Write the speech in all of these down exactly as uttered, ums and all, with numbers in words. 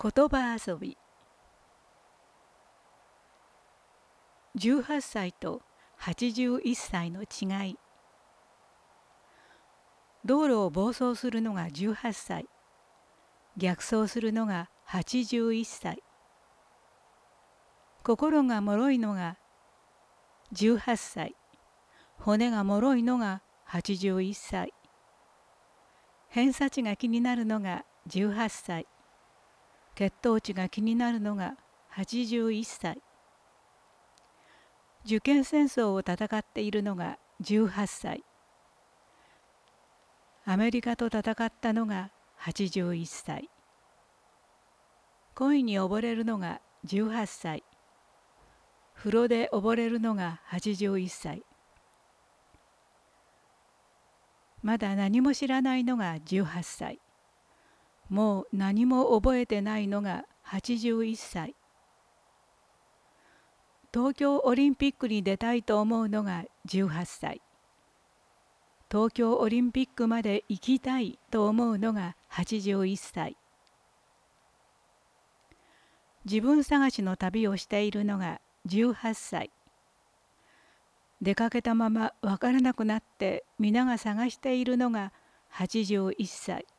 言葉遊び。じゅうはっさいとはちじゅういっさいの違い。道路を暴走するのがじゅうはっさい、逆走するのがはちじゅういっさい。心が脆いのがじゅうはっさい、骨が脆いのがはちじゅういっさい。偏差値が気になるのがじゅうはっさい、血糖値が気になるのがはちじゅういっさい。受験戦争を戦っているのがじゅうはっさい。アメリカと戦ったのがはちじゅういっさい。恋に溺れるのがじゅうはっさい。風呂で溺れるのがはちじゅういっさい。まだ何も知らないのがじゅうはっさい。もう何も覚えてないのがはちじゅういっさい。東京オリンピックに出たいと思うのがじゅうはっさい。東京オリンピックまで行きたいと思うのがはちじゅういっさい。自分探しの旅をしているのがじゅうはっさい。出かけたままわからなくなって皆が探しているのがはちじゅういっさい。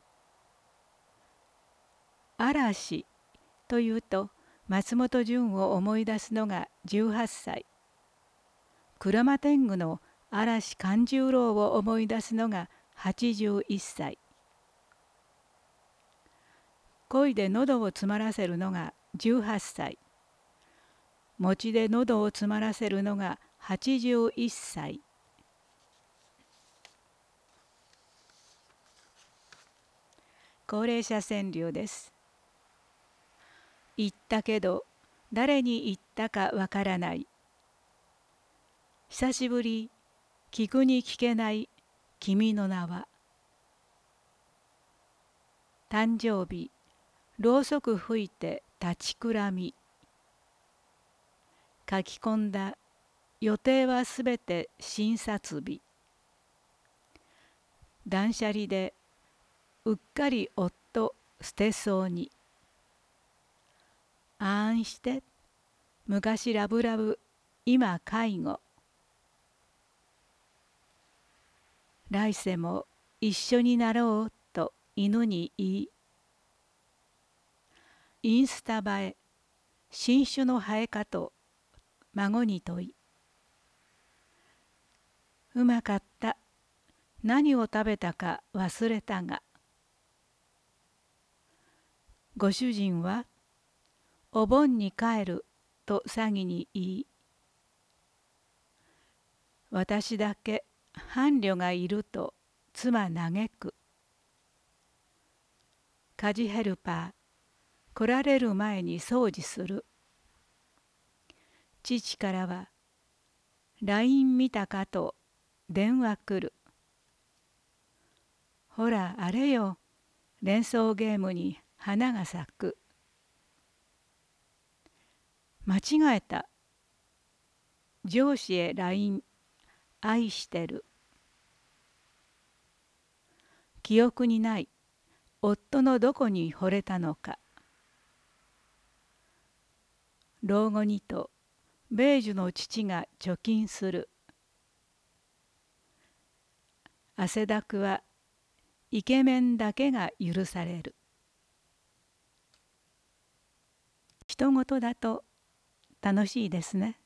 嵐というと松本潤を思い出すのがじゅうはっさい。鞍馬天狗の嵐勘十郎を思い出すのがはちじゅういっさい。恋で喉を詰まらせるのがじゅうはっさい。餅で喉を詰まらせるのがはちじゅういっさい。高齢者川柳です。言ったけど誰に言ったかわからない。久しぶり聞くに聞けない君の名は。誕生日ろうそく吹いて立ちくらみ。書き込んだ予定はすべて診察日。断捨離でうっかり夫捨てそうに。あーんして昔ラブラブ今介護。来世も一緒になろうと犬に言い。インスタ映え新種の生えかと孫に問い。うまかった何を食べたか忘れたが。ご主人はお盆に帰ると詐欺に言い。私だけ伴侶がいると妻嘆く。家事ヘルパー来られる前に掃除する。父からは ライン 見たかと電話来る。ほらあれよ連想ゲームに花が咲く。間違えた。上司へ ライン 愛してる。記憶にない夫のどこに惚れたのか。老後にと米寿の父が貯金する。汗だくはイケメンだけが許される。人事だと楽しいですね。